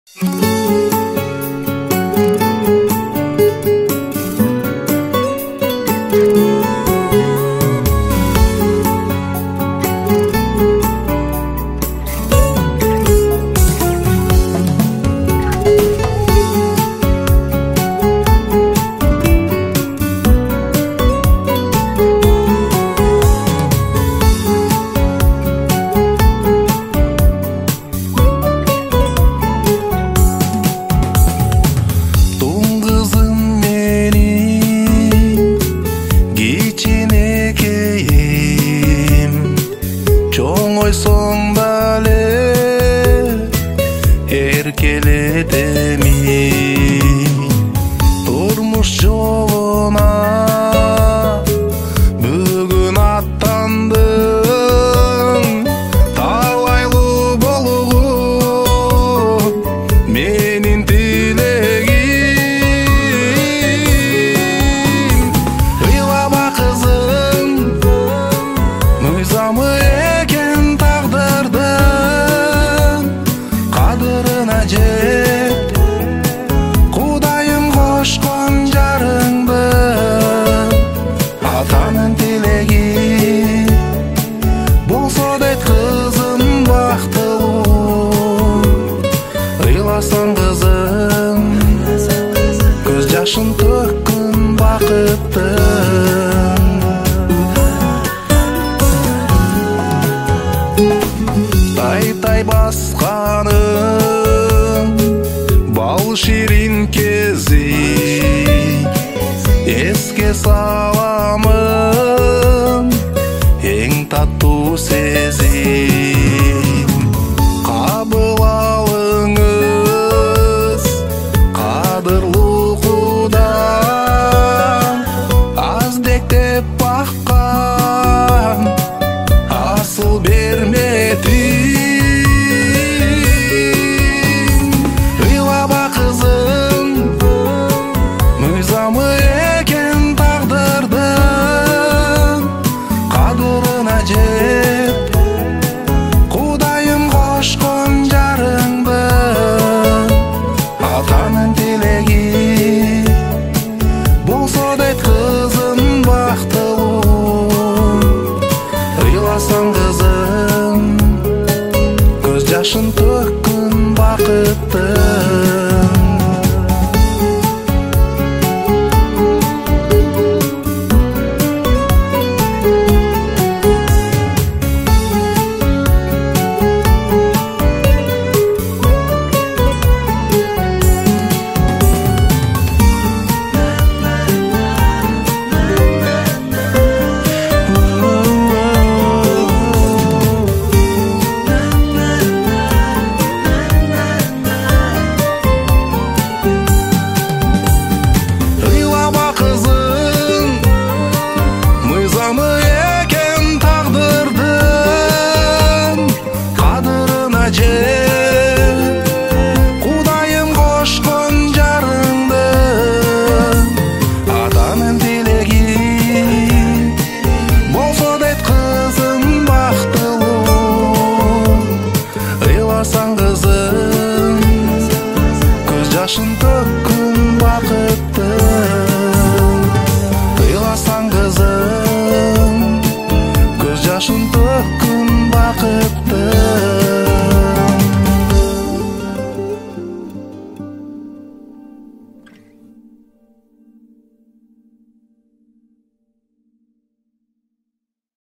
Жашын төккүн бакыттың тай-тай басқаның бал ширин кези еске саламын эң таттуу сезим кабыл алыңыз кадырлуу асыл берметин ыйлаба кызым мыйзамы экен тагдырдын кадырына жеп кудайым кошкон жарыңды атанын тилеги болсо дейт кызым бактылуу ыйласаң кызым көз жашын төккүн бакыттың кудайым кошкон жарыңды атанын тилеги болсо дейт кызым бактылуу ыйласаң кызым көз жашын төккүн бакытты